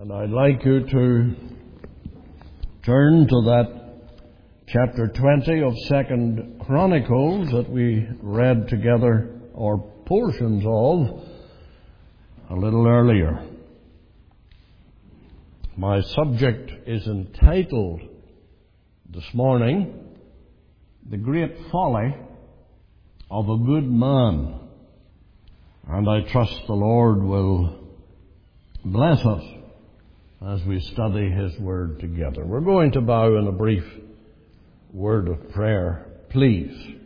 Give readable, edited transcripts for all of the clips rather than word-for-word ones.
And I'd like you to turn to that chapter 20 of 2 Chronicles that we read together, or portions of, a little earlier. My subject is entitled this morning, The Great Folly of a Good Man. And I trust the Lord will bless us as we study His Word together. We're going to bow in a brief word of prayer, please.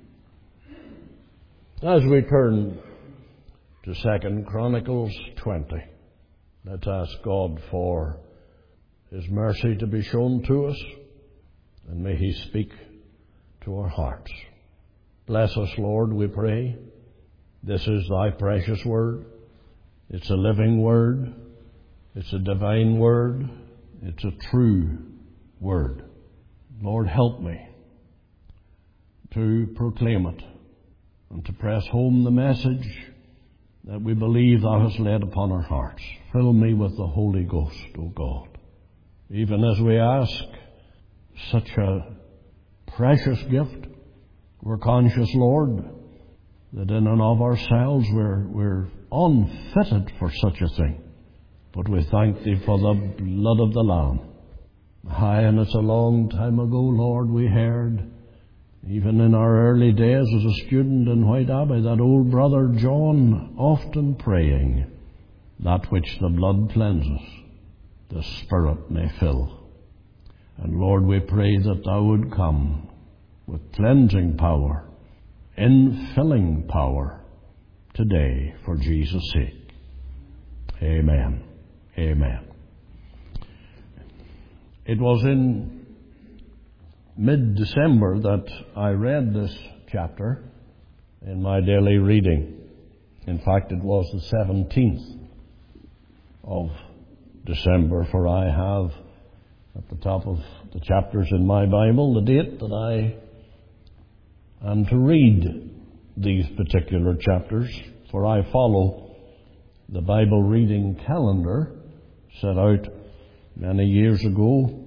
As we turn to 2 Chronicles 20, let's ask God for His mercy to be shown to us, and may He speak to our hearts. Bless us, Lord, we pray. This is Thy precious Word. It's a living Word. It's a divine Word. It's a true Word. Lord, help me to proclaim it and to press home the message that we believe Thou hast laid upon our hearts. Fill me with the Holy Ghost, O God. Even as we ask such a precious gift, we're conscious, Lord, that in and of ourselves we're unfitted for such a thing. But we thank Thee for the blood of the Lamb. Aye, and it's a long time ago, Lord, we heard, even in our early days as a student in White Abbey, that old brother John often praying, that which the blood cleanses, the Spirit may fill. And Lord, we pray that Thou would come with cleansing power, infilling power today for Jesus' sake. Amen. Amen. It was in mid-December that I read this chapter in my daily reading. In fact, it was the 17th of December, for I have at the top of the chapters in my Bible the date that I am to read these particular chapters, for I follow the Bible reading calendar set out many years ago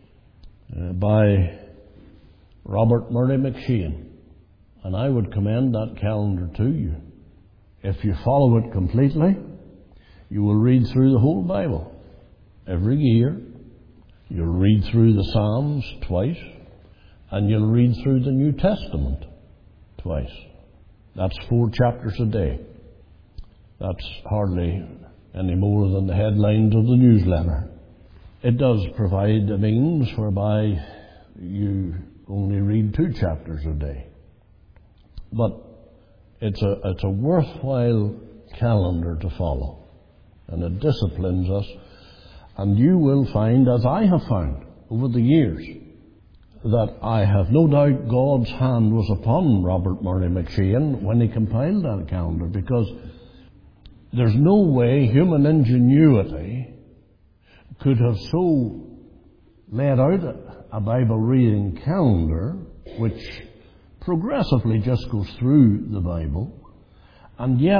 by Robert Murray McCheyne. And I would commend that calendar to you. If you follow it completely, you will read through the whole Bible every year. You'll read through the Psalms twice, and you'll read through the New Testament twice. That's 4 chapters a day. That's hardly any more than the headlines of the newsletter. It does provide a means whereby you only read 2 chapters a day. But it's a worthwhile calendar to follow, and it disciplines us. And you will find, as I have found over the years, that I have no doubt God's hand was upon Robert Murray McCheyne when he compiled that calendar, because there's no way human ingenuity could have so laid out a Bible reading calendar which progressively just goes through the Bible and yet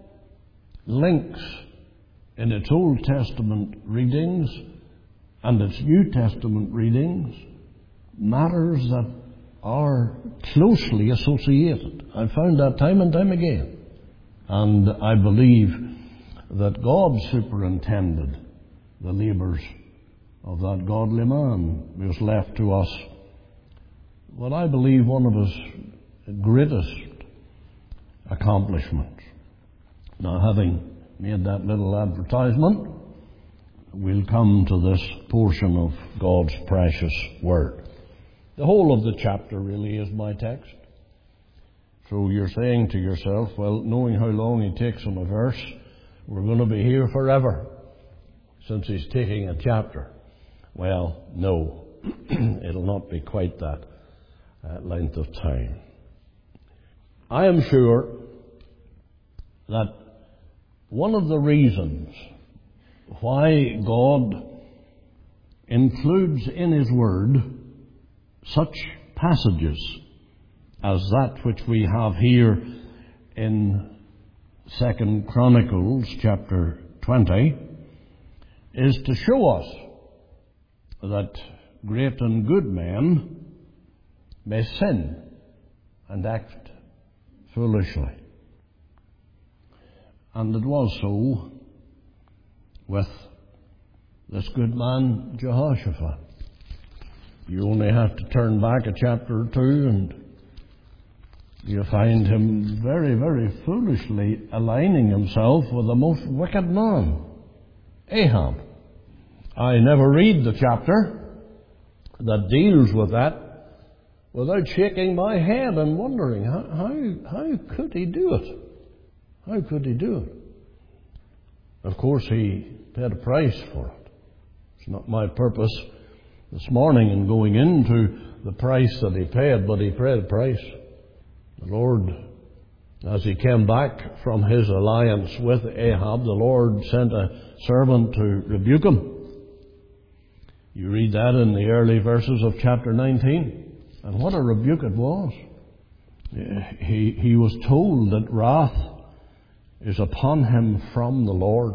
links in its Old Testament readings and its New Testament readings matters that are closely associated. I've found that time and time again. And I believe that God superintended the labours of that godly man who was left to us what I believe one of his greatest accomplishments. Now, having made that little advertisement, we'll come to this portion of God's precious Word. The whole of the chapter really is my text. So you're saying to yourself, well, knowing how long he takes on a verse, we're going to be here forever since he's taking a chapter. Well, no, it'll not be quite that length of time. I am sure that one of the reasons why God includes in His Word such passages as that which we have here in 2 Chronicles chapter 20 is to show us that great and good men may sin and act foolishly. And it was so with this good man Jehoshaphat. You only have to turn back a chapter or two and you find him very, very foolishly aligning himself with the most wicked man, Ahab. I never read the chapter that deals with that without shaking my head and wondering, how could he do it? How could he do it? Of course, he paid a price for it. It's not my purpose this morning in going into the price that he paid, but he paid a price. The Lord, as he came back from his alliance with Ahab, the Lord sent a servant to rebuke him. You read that in the early verses of chapter 19. And what a rebuke it was. He was told that wrath is upon him from the Lord.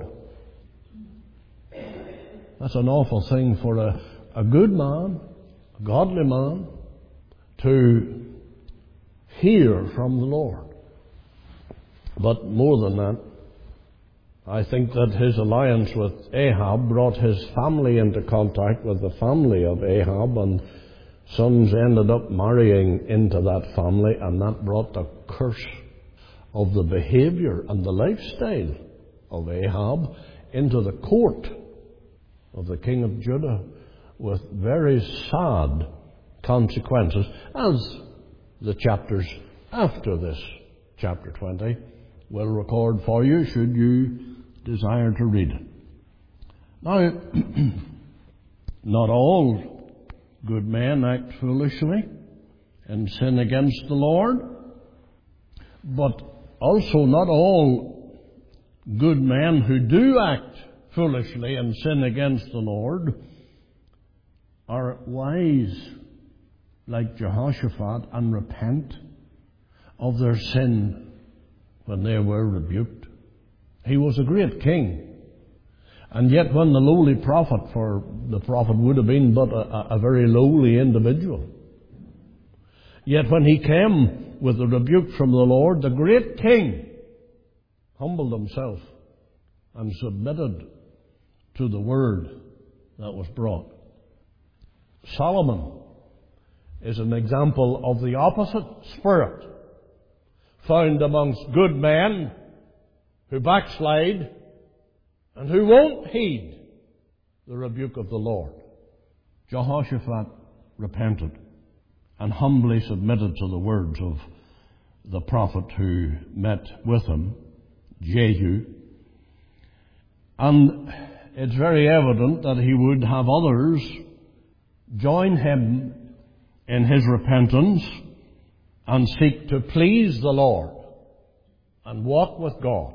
That's an awful thing for a good man, a godly man, to hear from the Lord. But more than that, I think that his alliance with Ahab brought his family into contact with the family of Ahab, and sons ended up marrying into that family, and that brought the curse of the behavior and the lifestyle of Ahab into the court of the king of Judah, with very sad consequences, as the chapters after this, chapter 20, will record for you, should you desire to read it. Now, not all good men act foolishly and sin against the Lord, but also not all good men who do act foolishly and sin against the Lord are wise like Jehoshaphat and repent of their sin when they were rebuked. He was a great king, and yet when the lowly prophet, for the prophet would have been but a very lowly individual, yet when he came with the rebuke from the Lord, the great king humbled himself and submitted to the word that was brought. Solomon is an example of the opposite spirit found amongst good men who backslide and who won't heed the rebuke of the Lord. Jehoshaphat repented and humbly submitted to the words of the prophet who met with him, Jehu. And it's very evident that he would have others join him in his repentance and seek to please the Lord and walk with God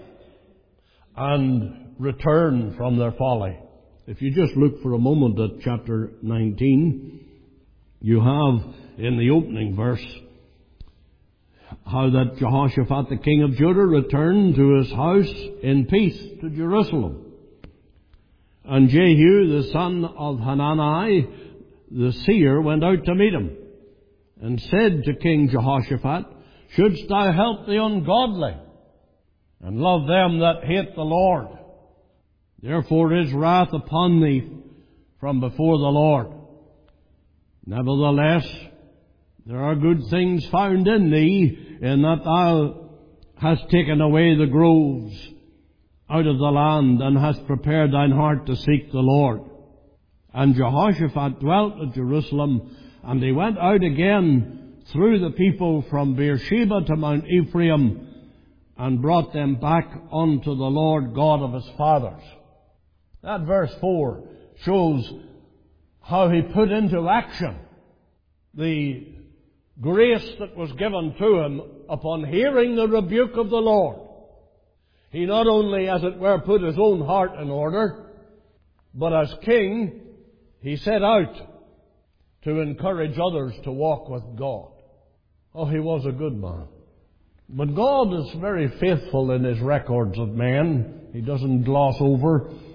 and return from their folly. If you just look for a moment at chapter 19, you have in the opening verse how that Jehoshaphat, the king of Judah, returned to his house in peace to Jerusalem. And Jehu, the son of Hanani, the seer, went out to meet him and said to King Jehoshaphat, "Shouldst thou help the ungodly and love them that hate the Lord? Therefore is wrath upon thee from before the Lord. Nevertheless, there are good things found in thee, in that thou hast taken away the groves out of the land, and hast prepared thine heart to seek the Lord." And Jehoshaphat dwelt at Jerusalem, and he went out again through the people from Beersheba to Mount Ephraim, and brought them back unto the Lord God of his fathers. That verse 4 shows how he put into action the grace that was given to him upon hearing the rebuke of the Lord. He not only, as it were, put his own heart in order, but as king, he set out to encourage others to walk with God. Oh, he was a good man. But God is very faithful in his records of men. He doesn't gloss over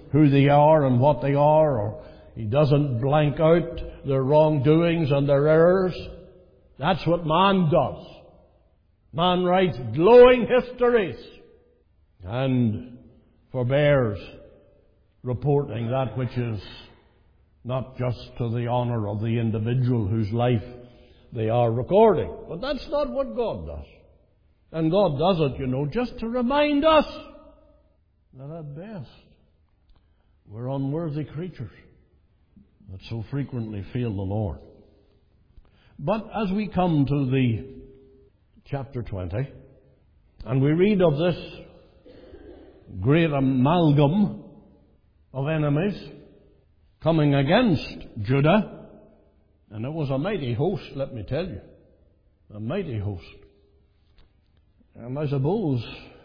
who they are and what they are, or he doesn't blank out their wrongdoings and their errors. That's what man does. Man writes glowing histories and forbears reporting that which is not just to the honor of the individual whose life they are recording. But that's not what God does. And God does it, just to remind us that at best we're unworthy creatures that so frequently fail the Lord. But as we come to the chapter 20, and we read of this great amalgam of enemies coming against Judah, and it was a mighty host, let me tell you, a mighty host. And I suppose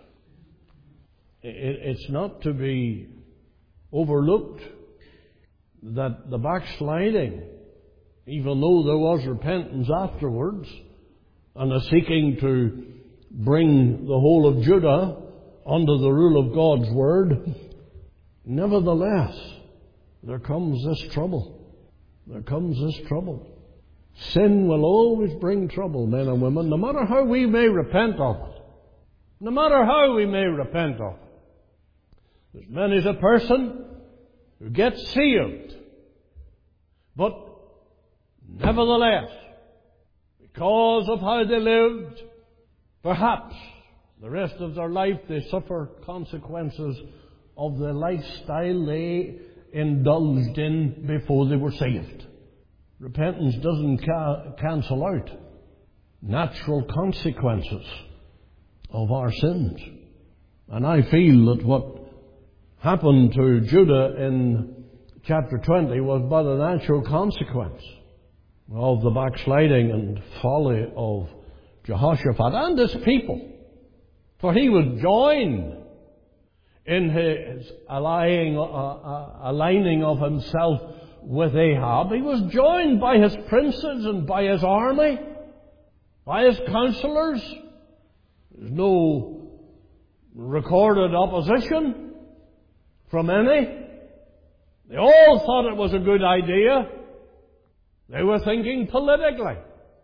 it's not to be overlooked that the backsliding, even though there was repentance afterwards, and a seeking to bring the whole of Judah under the rule of God's Word, nevertheless, there comes this trouble. There comes this trouble. Sin will always bring trouble, men and women, no matter how we may repent of it. No matter how we may repent of it. There's many a person who gets saved, but nevertheless, because of how they lived, perhaps the rest of their life they suffer consequences of the lifestyle they indulged in before they were saved. Repentance doesn't cancel out natural consequences of our sins. And I feel that what happened to Judah in chapter 20 was but a natural consequence of the backsliding and folly of Jehoshaphat and his people. For he was joined in his aligning of himself with Ahab. He was joined by his princes and by his army, by his counselors. There's no recorded opposition from any. They all thought it was a good idea. They were thinking politically,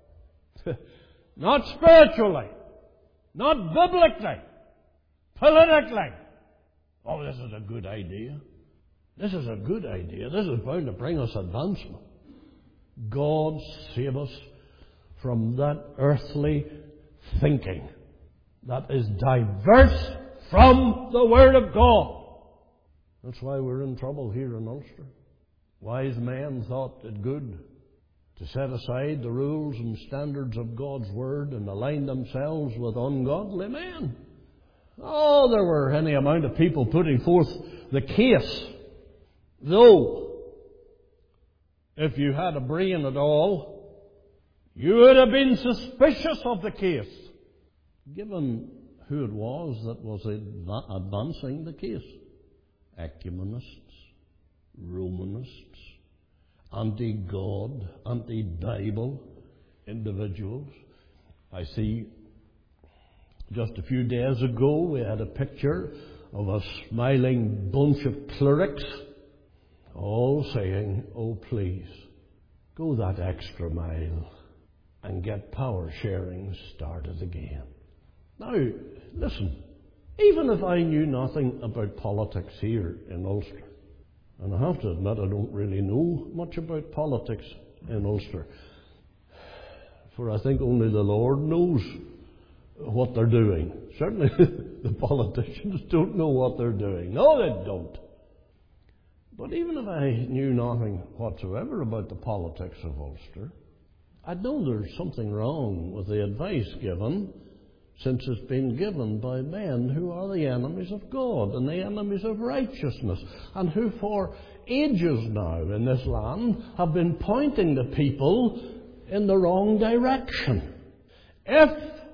not spiritually, not biblically, politically. Oh, this is a good idea. This is a good idea. This is bound to bring us advancement. God save us from that earthly thinking that is diverse from the Word of God. That's why we're in trouble here in Ulster. Wise men thought it good to set aside the rules and standards of God's Word and align themselves with ungodly men. Oh, there were any amount of people putting forth the case. Though, if you had a brain at all, you would have been suspicious of the case, given who it was that was advancing the case. Ecumenists, Romanists, anti-God, anti-Bible individuals. I see just a few days ago we had a picture of a smiling bunch of clerics all saying, "Oh, please, go that extra mile and get power sharing started again." Now, listen, even if I knew nothing about politics here in Ulster, and I have to admit I don't really know much about politics in Ulster, for I think only the Lord knows what they're doing. Certainly the politicians don't know what they're doing. No, they don't. But even if I knew nothing whatsoever about the politics of Ulster, I know there's something wrong with the advice given, since it's been given by men who are the enemies of God and the enemies of righteousness, and who for ages now in this land have been pointing the people in the wrong direction. If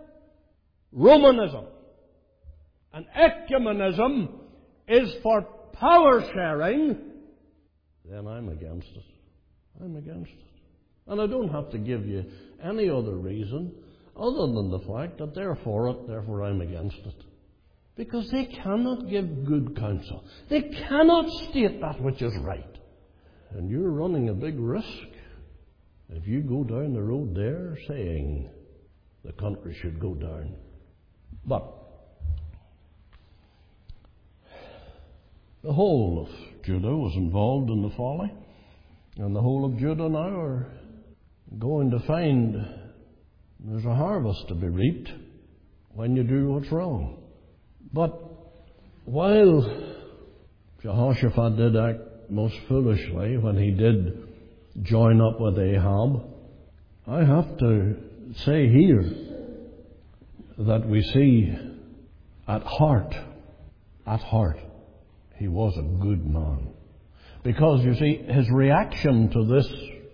Romanism and ecumenism is for power sharing, then I'm against it. I'm against it. And I don't have to give you any other reason other than the fact that they're for it, therefore I'm against it. Because they cannot give good counsel. They cannot state that which is right. And you're running a big risk if you go down the road there saying the country should go down. But the whole of Judah was involved in the folly. And the whole of Judah now are going to find there's a harvest to be reaped when you do what's wrong. But while Jehoshaphat did act most foolishly when he did join up with Ahab, I have to say here that we see at heart, he was a good man. Because, you see, his reaction to this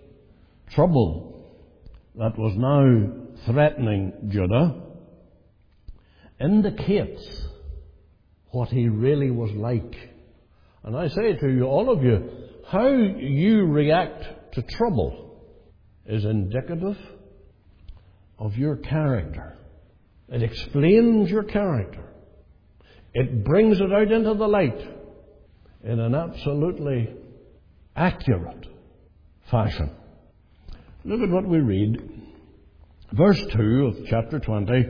trouble that was now threatening Judah indicates what he really was like. And I say to you, all of you, how you react to trouble is indicative of your character. It explains your character. It brings it out into the light in an absolutely accurate fashion. Look at what we read. Verse 2 of chapter 20.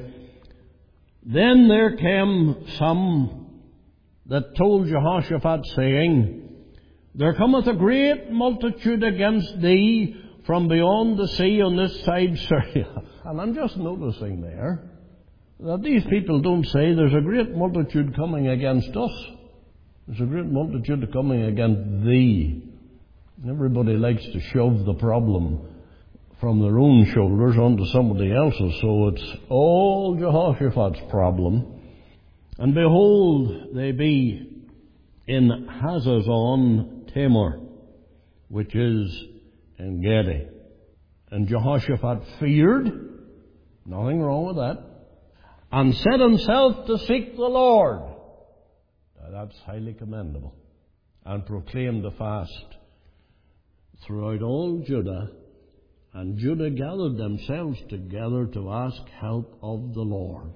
Then there came some that told Jehoshaphat, saying, There cometh a great multitude against thee from beyond the sea on this side Syria. And I'm just noticing there that these people don't say there's a great multitude coming against us. There's a great multitude coming against thee. Everybody likes to shove the problem from their own shoulders onto somebody else's, so it's all Jehoshaphat's problem. And behold, they be in Hazazon Tamar, which is En Gedi. And Jehoshaphat feared, nothing wrong with that, and set himself to seek the Lord. Now that's highly commendable. And proclaimed a fast throughout all Judah. And Judah gathered themselves together to ask help of the Lord.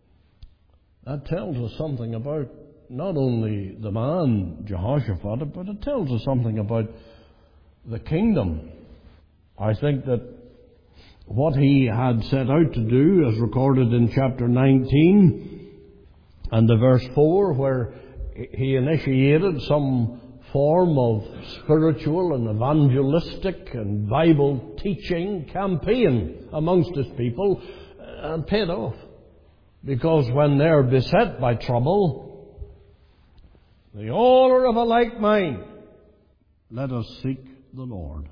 That tells us something about not only the man Jehoshaphat, but it tells us something about the kingdom. I think that what he had set out to do, as recorded in chapter 19 and the verse 4, where he initiated some form of spiritual and evangelistic and Bible teaching campaign amongst his people, and paid off. Because when they're beset by trouble, they all are of a like mind. Let us seek the Lord.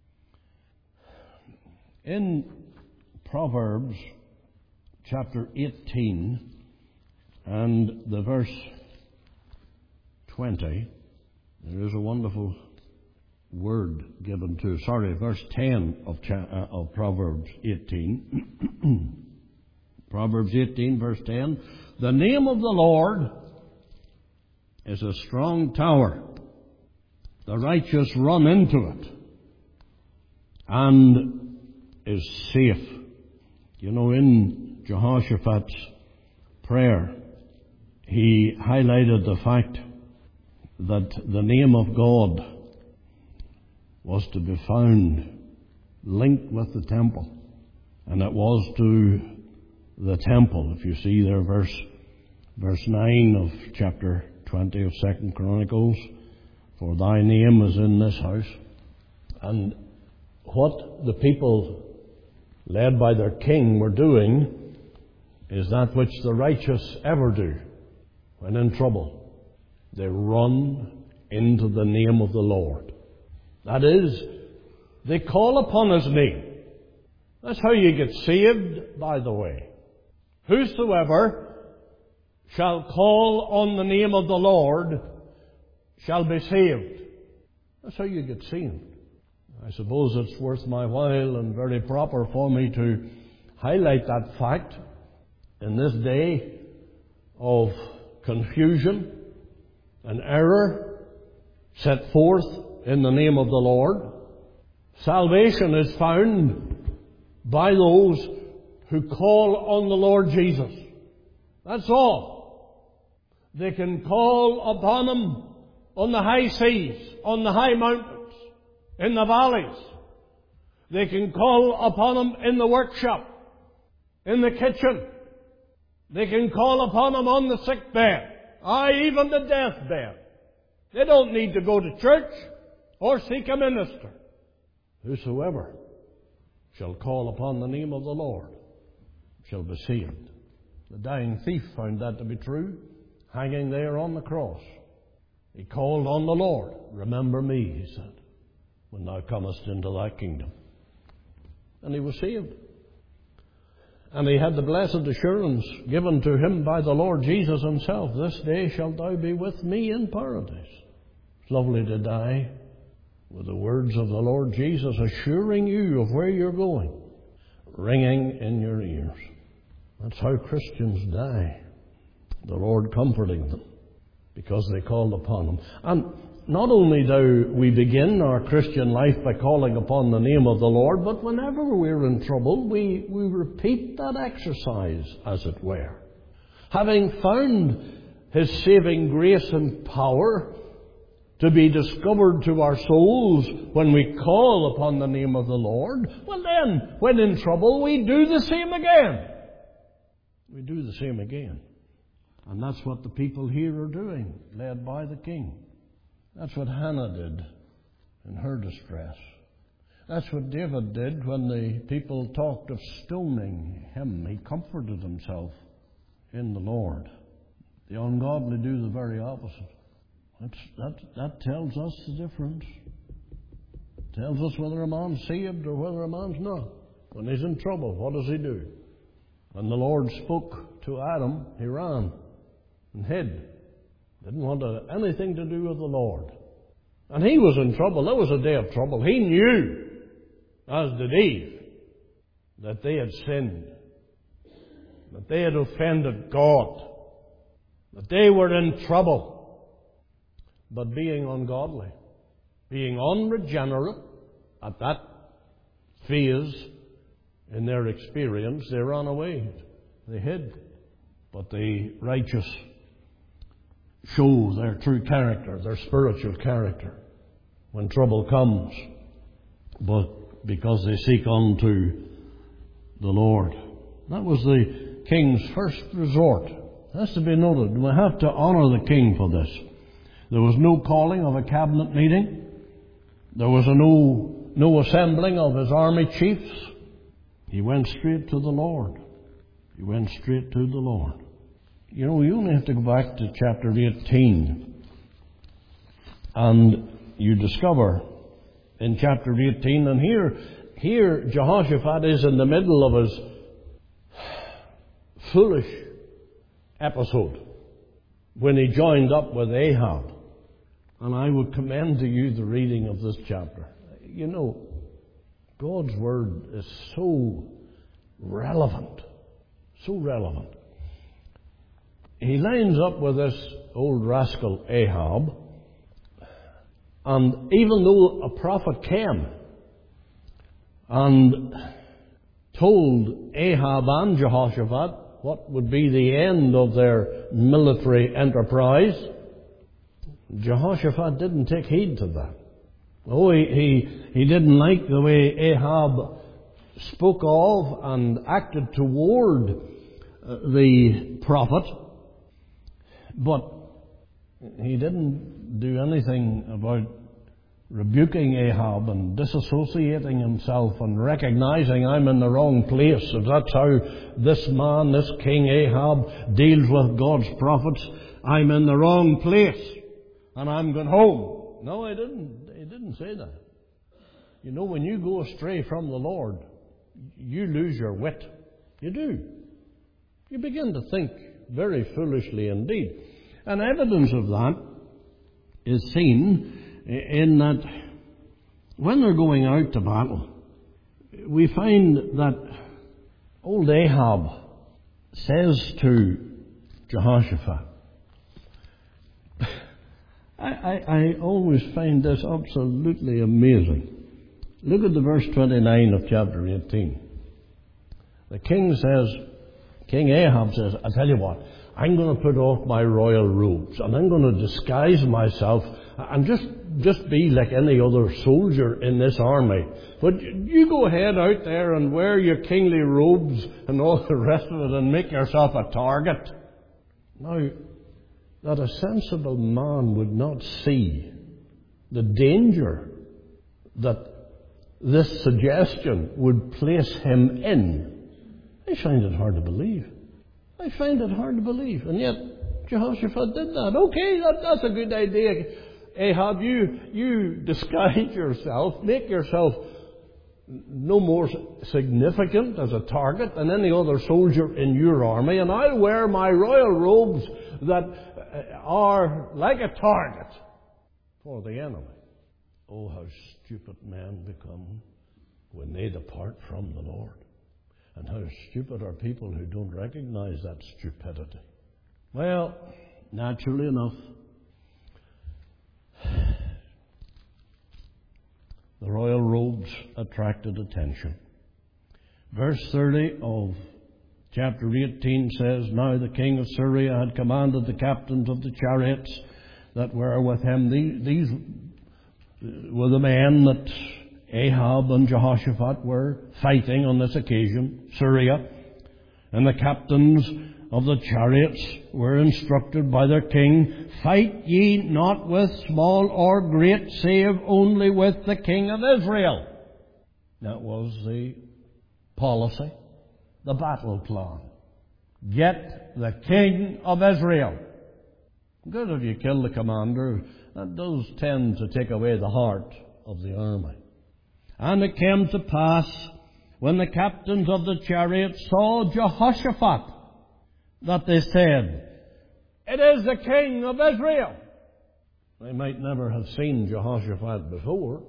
In Proverbs chapter 18 and the verse 20, there is a wonderful word given to, verse 10 of Proverbs 18. Proverbs 18, verse 10. The name of the Lord is a strong tower. The righteous run into it and is safe. You know, in Jehoshaphat's prayer, he highlighted the fact that the name of God was to be found linked with the temple. And it was to the temple. If you see there, verse 9 of chapter 20 of 2 Chronicles, for thy name is in this house. And what the people, led by their king, were doing is that which the righteous ever do when in trouble. They run into the name of the Lord. That is, they call upon His name. That's how you get saved, by the way. Whosoever shall call on the name of the Lord shall be saved. That's how you get saved. I suppose it's worth my while and very proper for me to highlight that fact in this day of confusion and error set forth in the name of the Lord. Salvation is found by those who call on the Lord Jesus. That's all. They can call upon Him on the high seas, on the high mountains, in the valleys. They can call upon Him in the workshop, in the kitchen. They can call upon Him on the sick bed, even the deathbed. They don't need to go to church or seek a minister. Whosoever shall call upon the name of the Lord shall be saved. The dying thief found that to be true, hanging there on the cross. He called on the Lord. Remember me, he said, when thou comest into thy kingdom. And he was saved. And he had the blessed assurance given to him by the Lord Jesus Himself, this day shalt thou be with me in paradise. It's lovely to die with the words of the Lord Jesus assuring you of where you're going, ringing in your ears. That's how Christians die. The Lord comforting them because they called upon Him. And not only do we begin our Christian life by calling upon the name of the Lord, but whenever we're in trouble, we repeat that exercise, as it were. Having found His saving grace and power to be discovered to our souls when we call upon the name of the Lord, well then, when in trouble, we do the same again. We do the same again. And that's what the people here are doing, led by the king. That's what Hannah did in her distress. That's what David did when the people talked of stoning him. He comforted himself in the Lord. The ungodly do the very opposite. That tells us the difference. It tells us whether a man's saved or whether a man's not. When he's in trouble, what does he do? When the Lord spoke to Adam, he ran and hid. Didn't want anything to do with the Lord. And he was in trouble. That was a day of trouble. He knew, as did Eve, that they had sinned, that they had offended God, that they were in trouble. But being ungodly, being unregenerate at that phase in their experience, they ran away. They hid. But the righteous show their true character, their spiritual character, when trouble comes, but because they seek unto the Lord. That was the king's first resort. It has to be noted. We have to honor the king for this. There was no calling of a cabinet meeting. There was no assembling of his army chiefs. He went straight to the Lord. He went straight to the Lord. You know, you only have to go back to chapter 18. And you discover in chapter 18, and here Jehoshaphat is in the middle of his foolish episode when he joined up with Ahab. And I would commend to you the reading of this chapter. You know, God's Word is so relevant. So relevant. He lines up with this old rascal Ahab. And even though a prophet came and told Ahab and Jehoshaphat what would be the end of their military enterprise, Jehoshaphat didn't take heed to that. Oh, he didn't like the way Ahab spoke of and acted toward the prophet, but he didn't do anything about rebuking Ahab and disassociating himself and recognizing I'm in the wrong place. If that's how this man, this King Ahab, deals with God's prophets, I'm in the wrong place and I'm going home. No, he didn't say that. You know, when you go astray from the Lord, you lose your wit. You do. You begin to think very foolishly indeed. And evidence of that is seen in that when they're going out to battle, we find that old Ahab says to Jehoshaphat, I always find this absolutely amazing. Look at the verse 29 of chapter 18. The king says, King Ahab says, I tell you what, I'm going to put off my royal robes and I'm going to disguise myself and just be like any other soldier in this army. But you go ahead out there and wear your kingly robes and all the rest of it and make yourself a target. Now, that a sensible man would not see the danger that this suggestion would place him in. I find it hard to believe. And yet, Jehoshaphat did that. Okay, that's a good idea. Ahab, you disguise yourself, make yourself no more significant as a target than any other soldier in your army, and I'll wear my royal robes that are like a target for the enemy. Oh, how stupid men become when they depart from the Lord. And how stupid are people who don't recognize that stupidity. Well, naturally enough, the royal robes attracted attention. Verse 30 of chapter 18 says, Now the king of Syria had commanded the captains of the chariots that were with him. These were the men that Ahab and Jehoshaphat were fighting on this occasion, Syria. And the captains of the chariots were instructed by their king, Fight ye not with small or great, save only with the king of Israel. That was the policy, the battle plan. Get the king of Israel. Good if you kill the commander. That does tend to take away the heart of the army. And it came to pass, when the captains of the chariots saw Jehoshaphat, that they said, It is the king of Israel. They might never have seen Jehoshaphat before,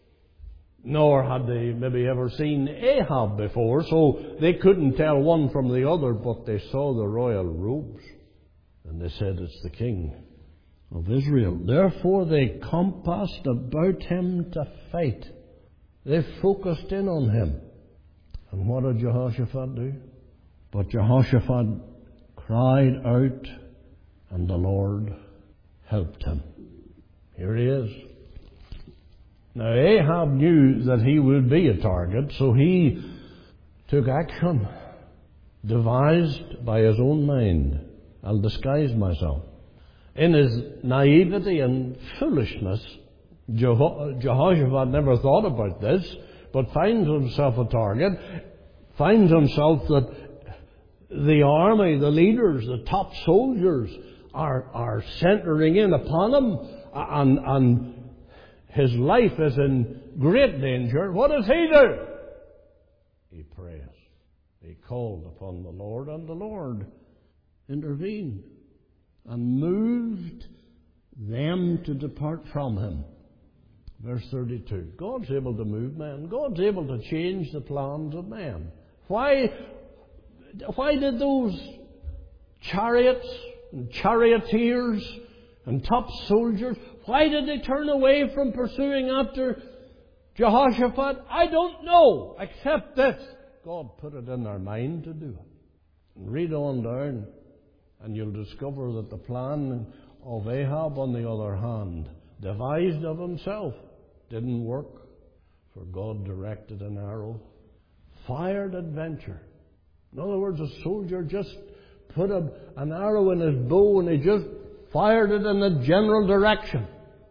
nor had they maybe ever seen Ahab before, so they couldn't tell one from the other, but they saw the royal robes, and they said, It's the king of Israel. Therefore they compassed about him to fight. They focused in on him. And what did Jehoshaphat do? But Jehoshaphat cried out, and the Lord helped him. Here he is. Now Ahab knew that he would be a target, so he took action, devised by his own mind. I'll disguise myself. In his naivety and foolishness, Jehoshaphat never thought about this, but finds himself a target, finds himself that the army, the leaders, the top soldiers are centering in upon him, and his life is in great danger. What does he do? He prays. He called upon the Lord, and the Lord intervened and moved them to depart from him. Verse 32. God's able to move men. God's able to change the plans of men. Why did those chariots and charioteers and top soldiers, why did they turn away from pursuing after Jehoshaphat? I don't know, except this: God put it in their mind to do it. And read on down, and you'll discover that the plan of Ahab, on the other hand, devised of himself, didn't work, for God directed an arrow, fired at venture. In other words, a soldier just put an arrow in his bow and he just fired it in the general direction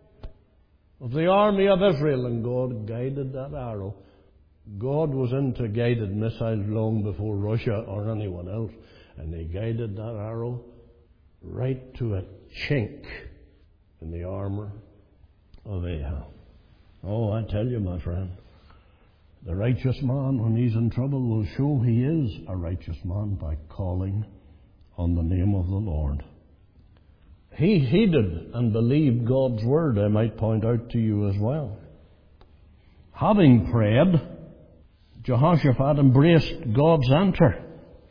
of the army of Israel, and God guided that arrow. God was into guided missiles long before Russia or anyone else, and He guided that arrow right to a chink in the armor of Ahab. Oh, I tell you, my friend, the righteous man, when he's in trouble, will show he is a righteous man by calling on the name of the Lord. He heeded and believed God's word, I might point out to you as well. Having prayed, Jehoshaphat embraced God's answer.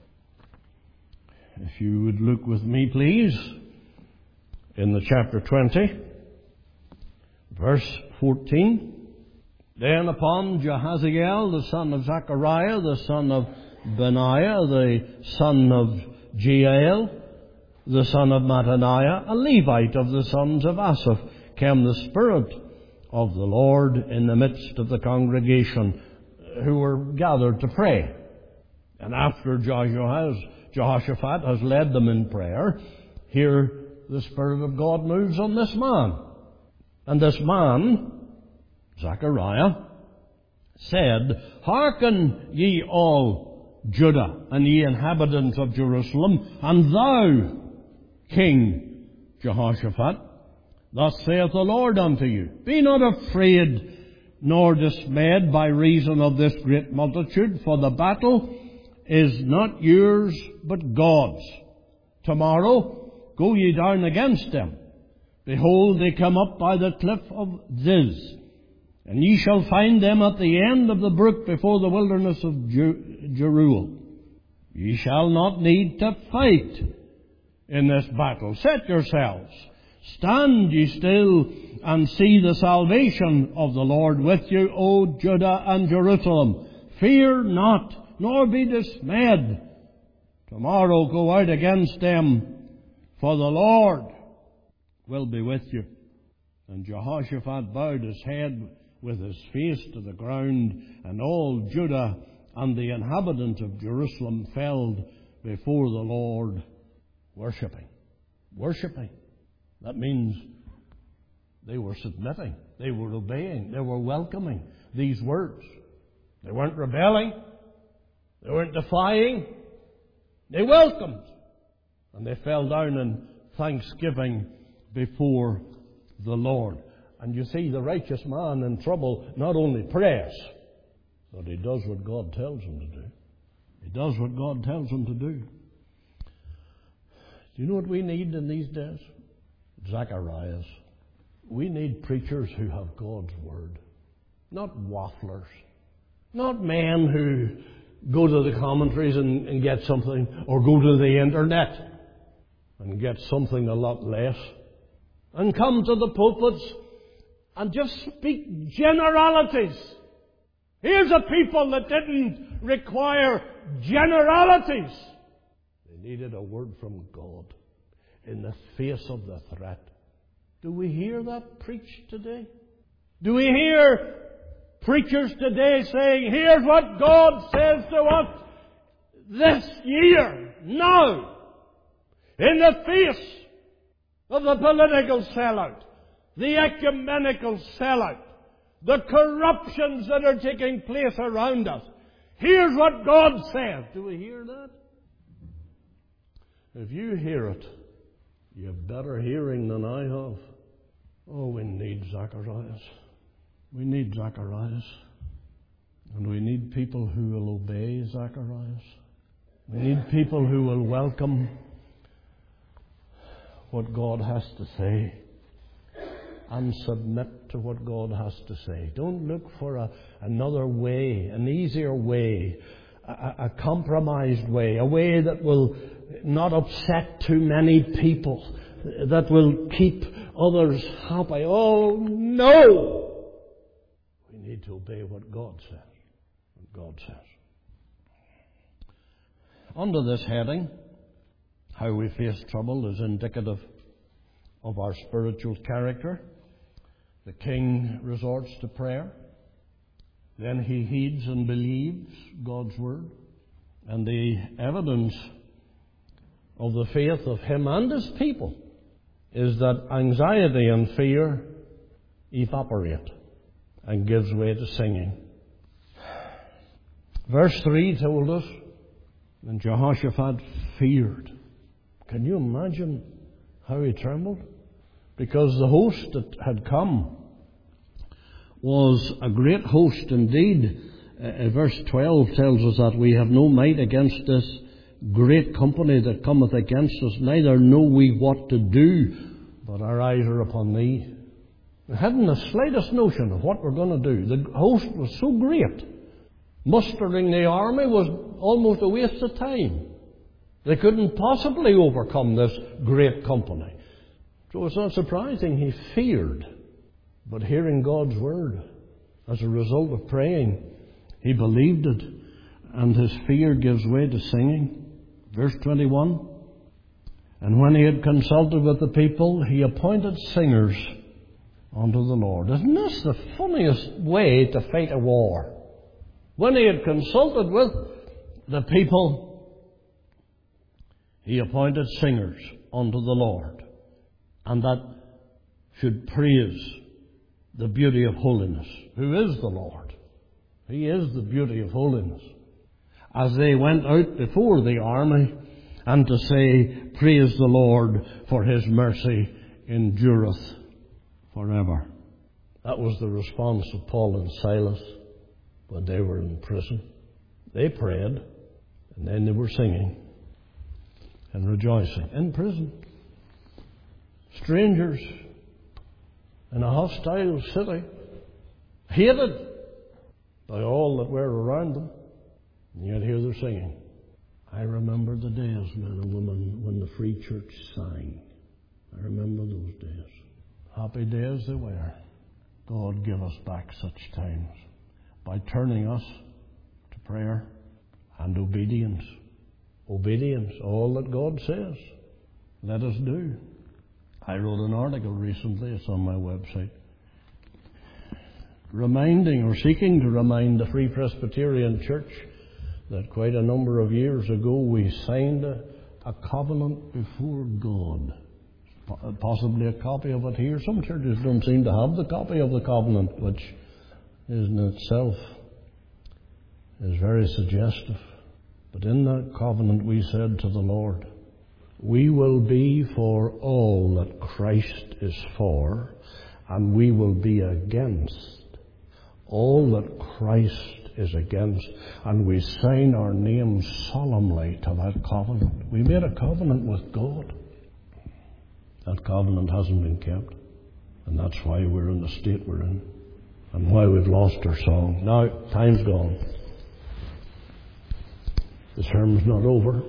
If you would look with me, please, in the chapter 20, verse 14. Then upon Jahaziel, the son of Zechariah, the son of Benaiah, the son of Jeiel, the son of Mattaniah, a Levite of the sons of Asaph, came the Spirit of the Lord in the midst of the congregation who were gathered to pray. And after Jehoshaphat has led them in prayer, here the Spirit of God moves on this man. And this man, Zechariah, said, "Hearken ye all Judah, and ye inhabitants of Jerusalem, and thou, King Jehoshaphat, thus saith the Lord unto you, Be not afraid nor dismayed by reason of this great multitude, for the battle is not yours but God's. Tomorrow go ye down against them. Behold, they come up by the cliff of Ziz, and ye shall find them at the end of the brook before the wilderness of Jeruel. Ye shall not need to fight in this battle. Set yourselves, stand ye still, and see the salvation of the Lord with you, O Judah and Jerusalem. Fear not, nor be dismayed. Tomorrow go out against them, for the Lord will be with you." And Jehoshaphat bowed his head with his face to the ground, and all Judah and the inhabitants of Jerusalem fell before the Lord, worshipping. Worshipping. That means they were submitting, they were obeying, they were welcoming these words. They weren't rebelling, they weren't defying, they welcomed. And they fell down in thanksgiving before the Lord. And you see, the righteous man in trouble not only prays, but he does what God tells him to do. He does what God tells him to do. Do you know what we need in these days? Zacharias. We need preachers who have God's Word. Not wafflers. Not men who go to the commentaries and get something, or go to the internet and get something a lot less, and come to the pulpits and just speak generalities. Here's a people that didn't require generalities. They needed a word from God in the face of the threat. Do we hear that preached today? Do we hear preachers today saying, here's what God says to us this year, now, in the face of the political sellout, the ecumenical sellout, the corruptions that are taking place around us? Here's what God says. Do we hear that? If you hear it, you have better hearing than I have. Oh, we need Zacharias. We need Zacharias. And we need people who will obey Zacharias. We need people who will welcome what God has to say and submit to what God has to say. Don't look for another way, an easier way, a compromised way, a way that will not upset too many people, that will keep others happy. Oh, no! We need to obey what God says. What God says. Under this heading, how we face trouble is indicative of our spiritual character. The king resorts to prayer. Then he heeds and believes God's word. And the evidence of the faith of him and his people is that anxiety and fear evaporate and gives way to singing. Verse 3 told us, and Jehoshaphat feared. Can you imagine how he trembled? Because the host that had come was a great host indeed. Verse 12 tells us that we have no might against this great company that cometh against us, neither know we what to do, but our eyes are upon thee. We hadn't the slightest notion of what we're going to do. The host was so great. Mustering the army was almost a waste of time. They couldn't possibly overcome this great company. So it's not surprising he feared. But hearing God's word, as a result of praying, he believed it, and his fear gives way to singing. Verse 21, And when he had consulted with the people, he appointed singers unto the Lord. Isn't this the funniest way to fight a war? When he had consulted with the people, he appointed singers unto the Lord, and that should praise the beauty of holiness. Who is the Lord? He is the beauty of holiness. As they went out before the army, and to say, praise the Lord, for his mercy endureth forever. That was the response of Paul and Silas when they were in prison. They prayed, and then they were singing and rejoicing in prison. Strangers in a hostile city, hated by all that were around them, and yet here they're singing. I remember the days, men and women, when the Free Church sang. I remember those days. Happy days they were. God give us back such times by turning us to prayer and obedience. Obedience, all that God says, let us do. I wrote an article recently, it's on my website, reminding or seeking to remind the Free Presbyterian Church that quite a number of years ago we signed a covenant before God. Possibly a copy of it here. Some churches don't seem to have the copy of the covenant, which in itself is very suggestive. But in that covenant we said to the Lord, we will be for all that Christ is for, and we will be against all that Christ is against, and we sign our names solemnly to that covenant. We made a covenant with God. That covenant hasn't been kept, and that's why we're in the state we're in, and why we've lost our song. Now, time's gone. The sermon's not over,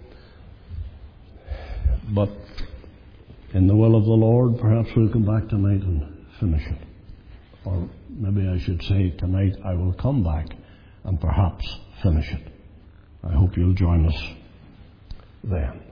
but in the will of the Lord, perhaps we'll come back tonight and finish it. Or maybe I should say, tonight I will come back and perhaps finish it. I hope you'll join us then.